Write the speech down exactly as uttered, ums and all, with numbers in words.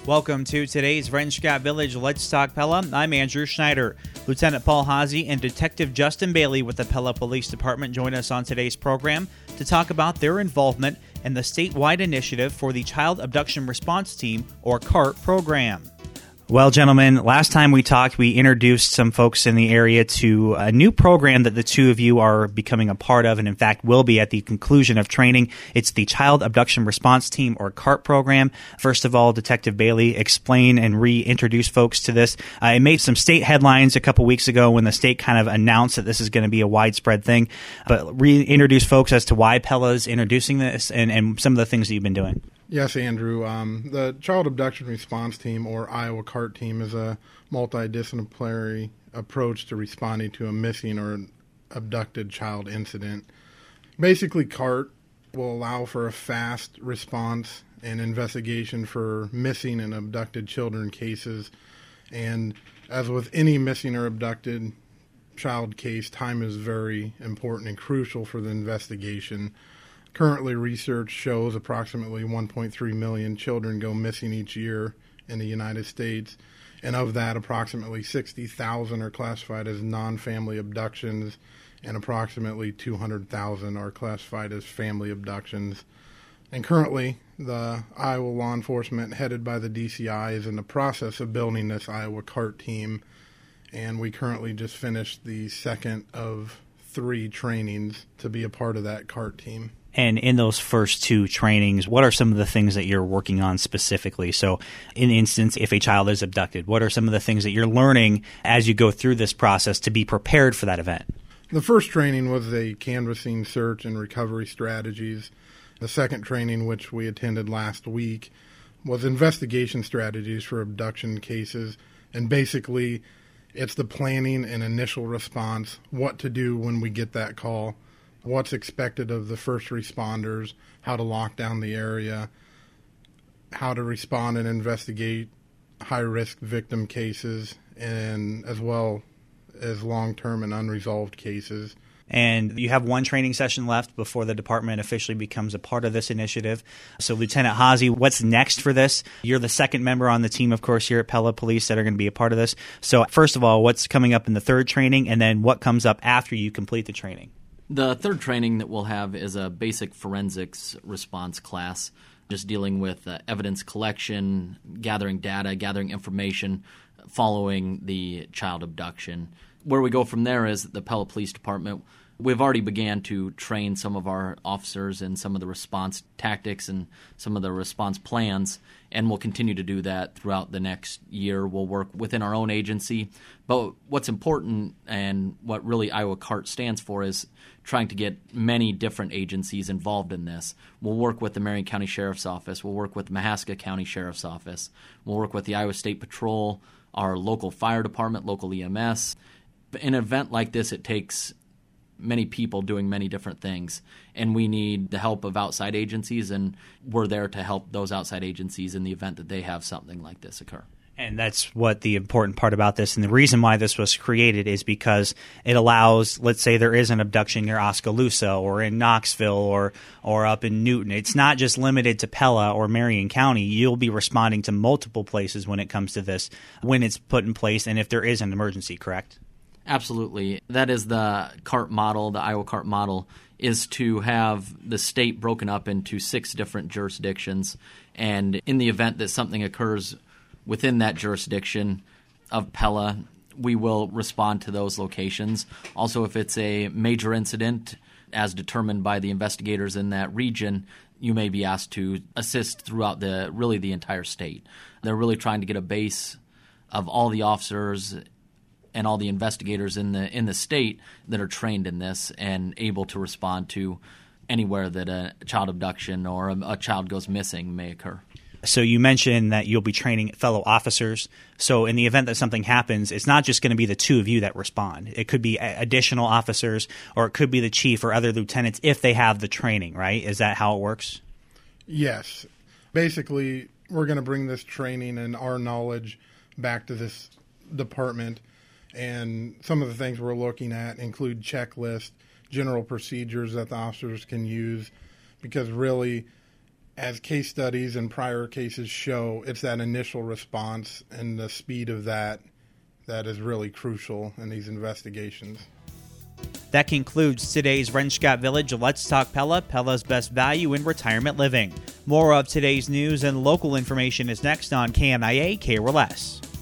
Welcome to today's Wren Scott Village Let's Talk Pella. I'm Andrew Schneider. Lieutenant Paul Haase and Detective Justin Bailey with the Pella Police Department join us on today's program to talk about their involvement in the statewide initiative for the Child Abduction Response Team, or CART program. Well, gentlemen, last time we talked, we introduced some folks in the area to a new program that the two of you are becoming a part of, and in fact will be at the conclusion of training. It's the Child Abduction Response Team, or CART program. First of all, Detective Bailey, explain and reintroduce folks to this. Uh, it made some state headlines a couple weeks ago when the state kind of announced that this is going to be a widespread thing, but reintroduce folks as to why Pella's introducing this and, and some of the things that you've been doing. Yes, Andrew. Um, the Child Abduction Response Team, or Iowa CART team, is a multidisciplinary approach to responding to a missing or abducted child incident. Basically, CART will allow for a fast response and investigation for missing and abducted children cases. And as with any missing or abducted child case, time is very important and crucial for the investigation. Currently, research shows approximately one point three million children go missing each year in the United States, and of that, approximately sixty thousand are classified as non-family abductions, and approximately two hundred thousand are classified as family abductions. And currently, the Iowa law enforcement, headed by the D C I, is in the process of building this Iowa CART team, and we currently just finished the second of three trainings to be a part of that CART team. And in those first two trainings, what are some of the things that you're working on specifically? So in instance, if a child is abducted, what are some of the things that you're learning as you go through this process to be prepared for that event? The first training was a canvassing, search, and recovery strategies. The second training, which we attended last week, was investigation strategies for abduction cases. And basically, it's the planning and initial response, what to do when we get that call, what's expected of the first responders, how to lock down the area, how to respond and investigate high-risk victim cases, and as well as long-term and unresolved cases. And you have one training session left before the department officially becomes a part of this initiative. So, Lieutenant Haase, what's next for this? You're the second member on the team, of course, here at Pella Police that are going to be a part of this. So, first of all, what's coming up in the third training, and then what comes up after you complete the training? The third training that we'll have is a basic forensics response class, just dealing with uh, evidence collection, gathering data, gathering information following the child abduction. Where we go from there is the Pella Police Department. We've already began to train some of our officers in some of the response tactics and some of the response plans, and we'll continue to do that throughout the next year. We'll work within our own agency. But what's important and what really Iowa CART stands for is trying to get many different agencies involved in this. We'll work with the Marion County Sheriff's Office. We'll work with the Mahaska County Sheriff's Office. We'll work with the Iowa State Patrol, our local fire department, local E M S. In an event like this, it takes many people doing many different things, and we need the help of outside agencies, and we're there to help those outside agencies in the event that they have something like this occur. And that's what the important part about this, and the reason why this was created is because it allows, let's say there is an abduction near Oskaloosa or in Knoxville or or up in Newton. It's not just limited to Pella or Marion County. You'll be responding to multiple places when it comes to this, when it's put in place, and if there is an emergency, correct? Absolutely. That is the CART model, the Iowa CART model, is to have the state broken up into six different jurisdictions. And in the event that something occurs within that jurisdiction of Pella, we will respond to those locations. Also, if it's a major incident, as determined by the investigators in that region, you may be asked to assist throughout the really the entire state. They're really trying to get a base of all the officers and all the investigators in the in the state that are trained in this and able to respond to anywhere that a child abduction or a, a child goes missing may occur. So you mentioned that you'll be training fellow officers. So in the event that something happens, it's not just going to be the two of you that respond. It could be additional officers, or it could be the chief or other lieutenants if they have the training, right? Is that how it works? Yes. Basically, we're going to bring this training and our knowledge back to this department. And some of the things we're looking at include checklists, general procedures that the officers can use, because really as case studies and prior cases show, it's that initial response and the speed of that that is really crucial in these investigations. That concludes today's Wren Scott Village Let's Talk Pella, Pella's best value in retirement living. More of today's news and local information is next on K N I A K R L S.